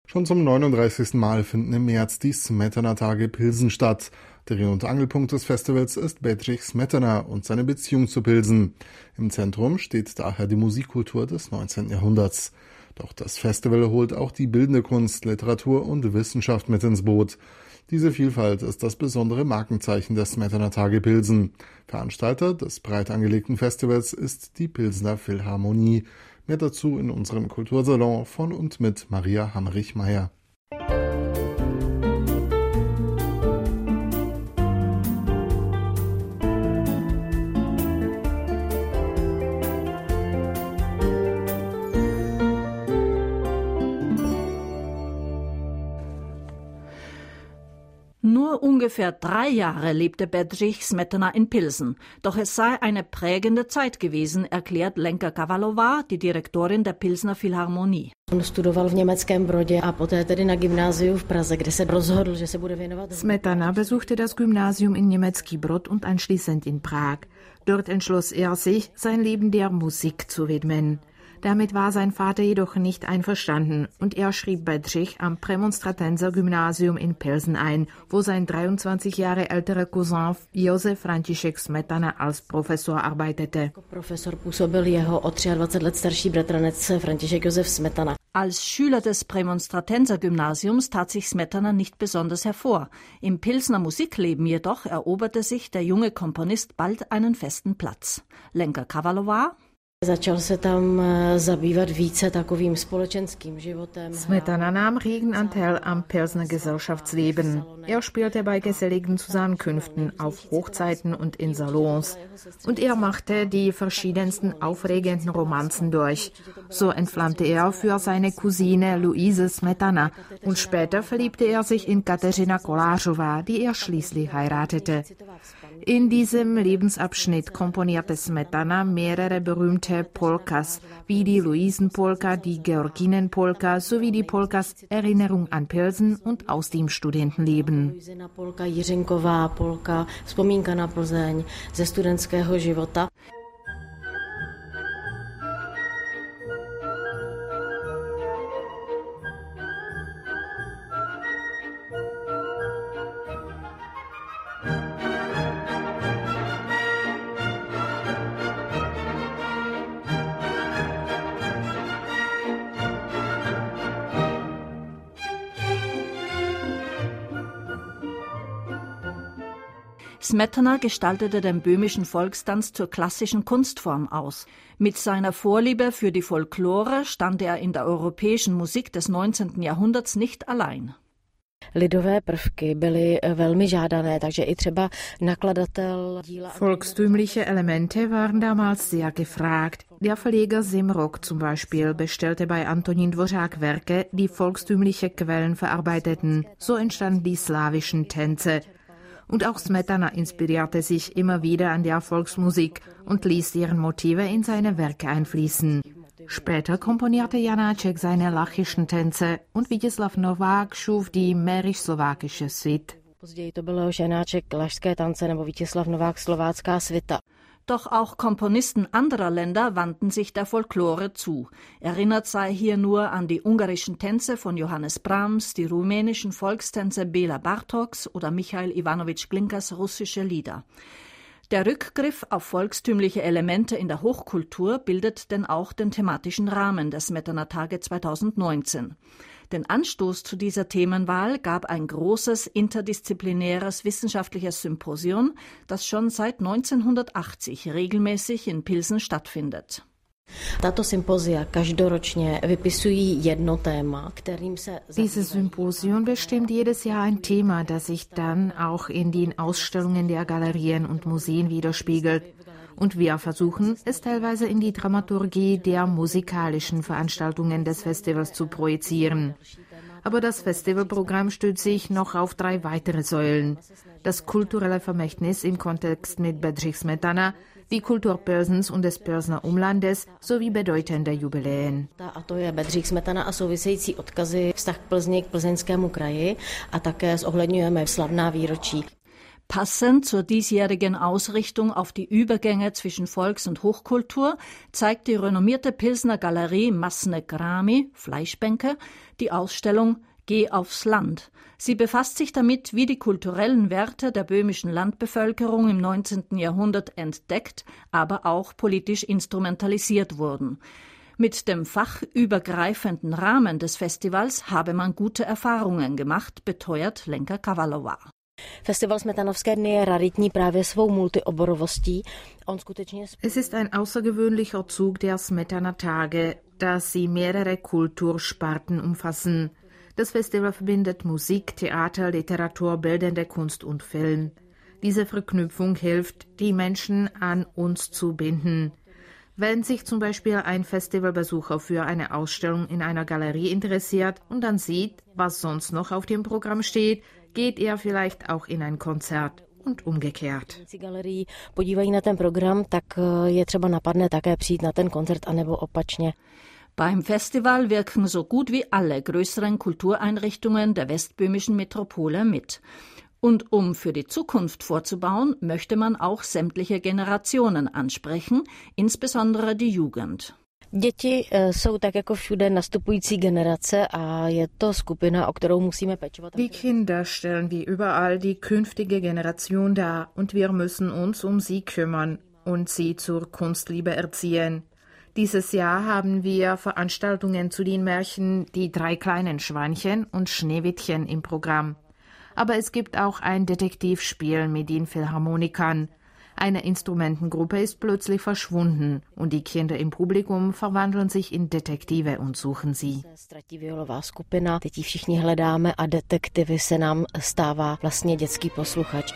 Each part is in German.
Schon zum 39. Mal finden im März die Smetana-Tage Pilsen statt. Der Dreh- und Angelpunkt des Festivals ist Bedřich Smetana und seine Beziehung zu Pilsen. Im Zentrum steht daher die Musikkultur des 19. Jahrhunderts. Doch das Festival holt auch die bildende Kunst, Literatur und Wissenschaft mit ins Boot. Diese Vielfalt ist das besondere Markenzeichen der Smetana-Tage Pilsen. Veranstalter des breit angelegten Festivals ist die Pilsener Philharmonie. Mehr dazu in unserem Kultursalon von und mit Maria Hammerich-Meyer. Nur ungefähr 3 Jahre lebte Bedřich Smetana in Pilsen. Doch es sei eine prägende Zeit gewesen, erklärt Lenka Kavalová, die Direktorin der Pilsner Philharmonie. Smetana besuchte das Gymnasium in Německý Brod und anschließend in Prag. Dort entschloss er sich, sein Leben der Musik zu widmen. Damit war sein Vater jedoch nicht einverstanden und er schrieb Bedřich am Prämonstratenser-Gymnasium in Pilsen ein, wo sein 23 Jahre älterer Cousin Josef František Smetana als Professor arbeitete. Professor působil jeho o 23 let starší bratranec František Josef Smetana. Als Schüler des Prämonstratenser-Gymnasiums tat sich Smetana nicht besonders hervor. Im Pilsner Musikleben jedoch eroberte sich der junge Komponist bald einen festen Platz. Lenka Kavalová: Smetana nahm regen Anteil am Pilsner Gesellschaftsleben. Er spielte bei geselligen Zusammenkünften, auf Hochzeiten und in Salons. Und er machte die verschiedensten aufregenden Romanzen durch. So entflammte er für seine Cousine Luise Smetana und später verliebte er sich in Kateřina Kolářová, die er schließlich heiratete. In diesem Lebensabschnitt komponierte Smetana mehrere berühmte Polkas, wie die Luisenpolka, die Georginenpolka sowie die Polkas Erinnerung an Pilsen und aus dem Studentenleben. Polka, Jiřinková polka, Vzpomínka na Plzeň, ze studentského života. Smetana gestaltete den böhmischen Volkstanz zur klassischen Kunstform aus. Mit seiner Vorliebe für die Folklore stand er in der europäischen Musik des 19. Jahrhunderts nicht allein. Lidové prvky byly velmi žádané, takže i třeba nakladatel díla. Volkstümliche Elemente waren damals sehr gefragt. Der Verleger Simrock zum Beispiel bestellte bei Antonín Dvořák Werke, die volkstümliche Quellen verarbeiteten. So entstanden die slawischen Tänze. Und auch Smetana inspirierte sich immer wieder an der Volksmusik und ließ deren Motive in seine Werke einfließen. Später komponierte Janáček seine lachischen Tänze und Vítězslav Novák schuf die mährisch-slowakische Suite. Později to bylo Janáček lašské tance nebo Vítězslav Novák slovácká svita. Doch auch Komponisten anderer Länder wandten sich der Folklore zu. Erinnert sei hier nur an die ungarischen Tänze von Johannes Brahms, die rumänischen Volkstänze Béla Bartóks oder Michail Iwanowitsch Glinkas russische Lieder. Der Rückgriff auf volkstümliche Elemente in der Hochkultur bildet denn auch den thematischen Rahmen der Smetana-Tage 2019. Den Anstoß zu dieser Themenwahl gab ein großes interdisziplinäres wissenschaftliches Symposium, das schon seit 1980 regelmäßig in Pilsen stattfindet. Tato sympozia každoročně vypisují jedno téma, kterým se... Dieses Symposium bestimmt jedes Jahr ein Thema, das sich dann auch in den Ausstellungen der Galerien und Museen widerspiegelt. Und wir versuchen, es teilweise in die Dramaturgie der musikalischen Veranstaltungen des Festivals zu projizieren. Aber das Festivalprogramm stützt sich noch auf 3 weitere Säulen. Das kulturelle Vermächtnis im Kontext mit Bedřich Smetana, die Kultur Pilsens und des Pilsner Umlandes sowie bedeutende Jubiläen. A to je Bedřich Smetana a související odkazy, vztah k Plzni, k Plzeňskému kraji a také zohledňujeme slavná výročí. Passend zur diesjährigen Ausrichtung auf die Übergänge zwischen Volks- und Hochkultur zeigt die renommierte Pilsner Galerie Masne Grami, Fleischbänke, die Ausstellung Geh aufs Land. Sie befasst sich damit, wie die kulturellen Werte der böhmischen Landbevölkerung im 19. Jahrhundert entdeckt, aber auch politisch instrumentalisiert wurden. Mit dem fachübergreifenden Rahmen des Festivals habe man gute Erfahrungen gemacht, beteuert Lenka Kavalova. Festival Smetanovské dny je raritní právě svou multioborovostí. Es ist ein außergewöhnlicher Zug der Smetana-Tage, dass sie mehrere Kultursparten umfassen. Das Festival verbindet Musik, Theater, Literatur, bildende Kunst und Film. Diese Verknüpfung hilft, die Menschen an uns zu binden. Wenn sich zum Beispiel ein Festivalbesucher für eine Ausstellung in einer Galerie interessiert und dann sieht, was sonst noch auf dem Programm steht, geht er vielleicht auch in ein Konzert und umgekehrt. Wenn si galerii podívají na ten program, tak je třeba napadne také přijít na ten koncert, anebo opačně. Beim Festival wirken so gut wie alle größeren Kultureinrichtungen der westböhmischen Metropole mit. Und um für die Zukunft vorzubauen, möchte man auch sämtliche Generationen ansprechen, insbesondere die Jugend. Děti jsou tak jako všude nastupující generace a je to skupina, o kterou musíme pečovat. Die Kinder stellen wie überall die künftige Generation dar und wir müssen uns um sie kümmern und sie zur Kunstliebe erziehen. Dieses Jahr haben wir Veranstaltungen zu den Märchen Die 3 kleinen Schweinchen und Schneewittchen im Programm. Aber es gibt auch ein Detektivspiel mit den Philharmonikern. Eine Instrumentengruppe ist plötzlich verschwunden und die Kinder im Publikum verwandeln sich in Detektive und suchen sie. Ztratí violová skupina, teď ji všichni hledáme a detektivy se nám stává vlastně dětský posluchač.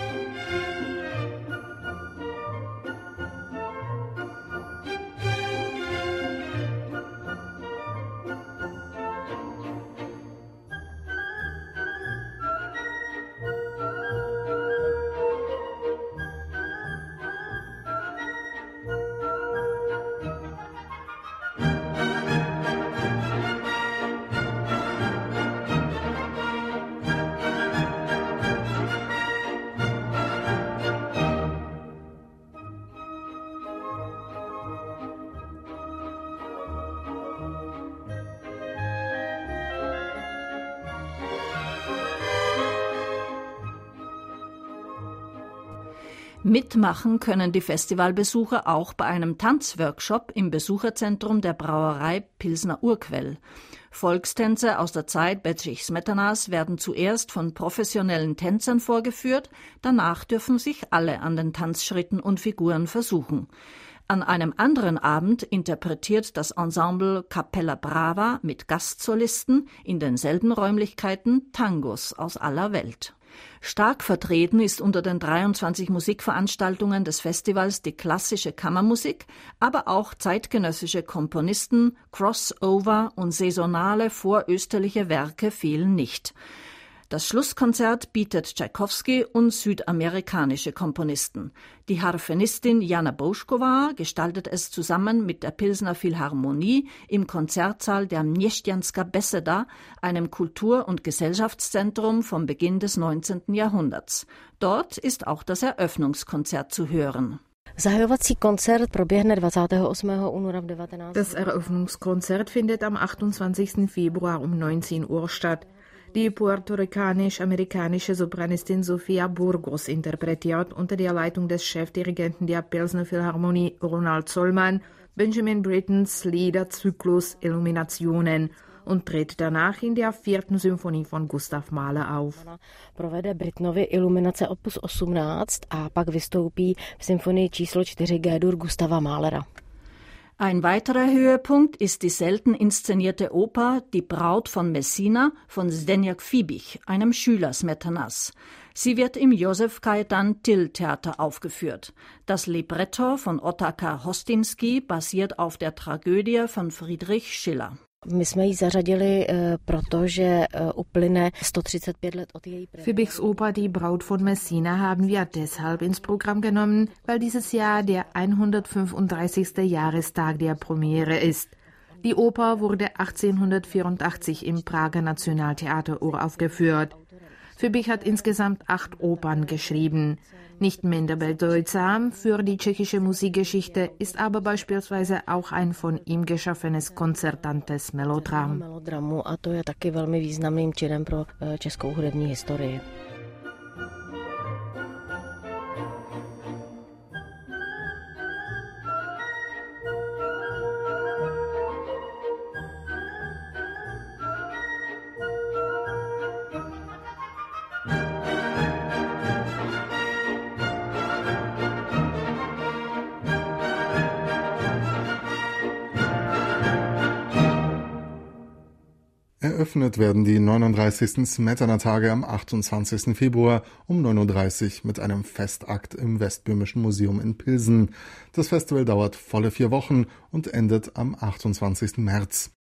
Mitmachen können die Festivalbesucher auch bei einem Tanzworkshop im Besucherzentrum der Brauerei Pilsner Urquell. Volkstänze aus der Zeit Bedřich Smetanas werden zuerst von professionellen Tänzern vorgeführt, danach dürfen sich alle an den Tanzschritten und Figuren versuchen. An einem anderen Abend interpretiert das Ensemble Capella Brava mit Gastsolisten in denselben Räumlichkeiten Tangos aus aller Welt. Stark vertreten ist unter den 23 Musikveranstaltungen des Festivals die klassische Kammermusik, aber auch zeitgenössische Komponisten, Crossover und saisonale vorösterliche Werke fehlen nicht. Das Schlusskonzert bietet Tschaikowski und südamerikanische Komponisten. Die Harfenistin Jana Boušková gestaltet es zusammen mit der Pilsner Philharmonie im Konzertsaal der Měšťanská beseda, einem Kultur- und Gesellschaftszentrum vom Beginn des 19. Jahrhunderts. Dort ist auch das Eröffnungskonzert zu hören. Zahajovací koncert proběhne 28. února v 19. Das Eröffnungskonzert findet am 28. Februar um 19 Uhr statt. Die puerto-ricanisch-amerikanische Sopranistin Sofia Burgos interpretiert unter der Leitung des Chefdirigenten der Pilsner Philharmonie Ronald Zollmann Benjamin Brittens Liederzyklus Illuminationen und tritt danach in der 4. Symphonie von Gustav Mahler auf. Provede Brittnovi Iluminace opus 18 a pak vystoupí v symfonii číslo 4 G-dur Gustava Mahlera. Ein weiterer Höhepunkt ist die selten inszenierte Oper Die Braut von Messina von Zdeněk Fiebig, einem Schüler Smetanas. Sie wird im Josef Kajetan Till Theater aufgeführt. Das Libretto von Otakar Hostinský basiert auf der Tragödie von Friedrich Schiller. My jsme ji zařadili, protože uplyne 135 let od její premiéry. Fiebigs Oper Die Braut von Messina haben wir deshalb ins Programm genommen, weil dieses Jahr der 135. Jahrestag der Premiere ist. Die Oper wurde 1884 im Prager Nationaltheater uraufgeführt. Fübich hat insgesamt 8 Opern geschrieben. Nicht minder bedeutsam für die tschechische Musikgeschichte ist aber beispielsweise auch ein von ihm geschaffenes konzertantes Melodram. A to je taky velmi významným činem pro českou hudební historii. Eröffnet werden die 39. Smetana-Tage am 28. Februar um 9.30 Uhr mit einem Festakt im Westböhmischen Museum in Pilsen. Das Festival dauert volle 4 Wochen und endet am 28. März.